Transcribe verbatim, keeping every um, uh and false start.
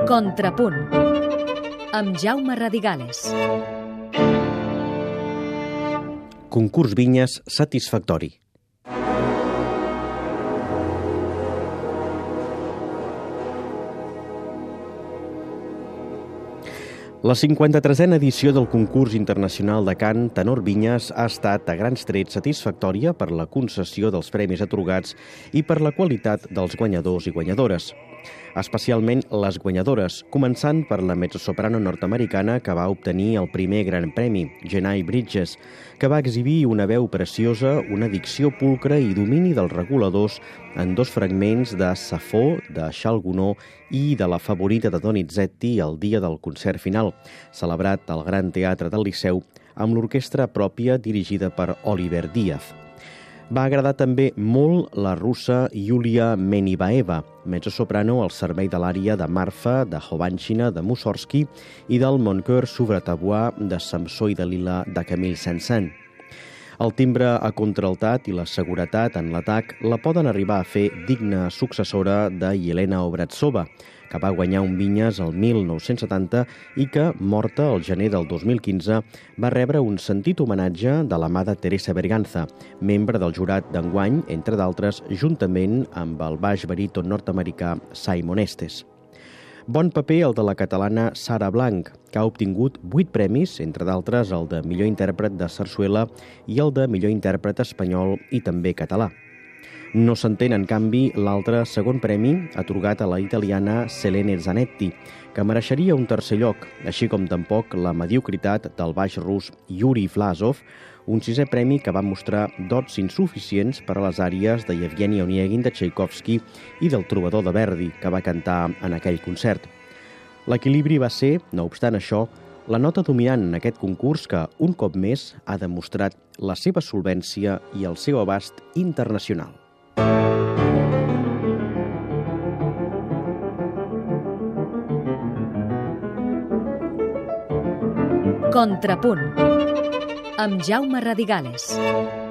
Contrapunt, amb Jaume Radigales. Concurs Vinyes satisfactori. La cinquanta-tresena edició del concurs internacional de cant Tenor Vinyes ha estat a grans trets satisfactòria per la concessió dels premis atorgats i per la qualitat dels guanyadors i guanyadores. Especialment les guanyadores, començant per la mezzosoprano nord-americana que va obtenir el primer gran premi, Jenai Bridges, que va exhibir una veu preciosa, una dicció pulcra i domini dels reguladors en dos fragments de Safo, de Charles Gounod, i de la favorita de Donizetti el dia del concert final, celebrat al Gran Teatre del Liceu amb l'orquestra pròpia dirigida per Oliver Díaz. Va agradar també molt la russa Yulia Menivaeva, mezzosoprano al servei de l'ària de Marfa, de Hovanchina, de Mussorgsky i del Mon cœur s'ouvre ta voix de Samsó i Dalila de Camille Saint-Saëns. El timbre a contraltat i la seguretat en l'atac la poden arribar a fer digna successora de Yelena Obratsova, que va guanyar un Vinyes el mil nou-cents setanta i que, morta el gener del dos mil quinze, va rebre un sentit homenatge de la mà de Teresa Berganza, membre del jurat d'enguany, entre d'altres, juntament amb el baix baríton nord-americà Simon Estes. Bon paper el de la catalana Sara Blanc, que ha obtingut vuit premis, entre d'altres el de millor intèrpret de sarsuela i el de millor intèrpret espanyol i també català. No s'entén, en canvi, l'altre segon premi atorgat a la italiana Selene Zanetti, que mereixeria un tercer lloc, així com tampoc la mediocritat del baix rus Yuri Vlasov, un sisè premi que va mostrar dots insuficients per a les àries de Yevgeny Onegin de Tchaikovsky i del Trobador de Verdi, que va cantar en aquell concert. L'equilibri va ser, no obstant això, la nota dominant en aquest concurs que, un cop més, ha demostrat la seva solvència i el seu abast internacional. Contrapunt, amb Jaume Radigales.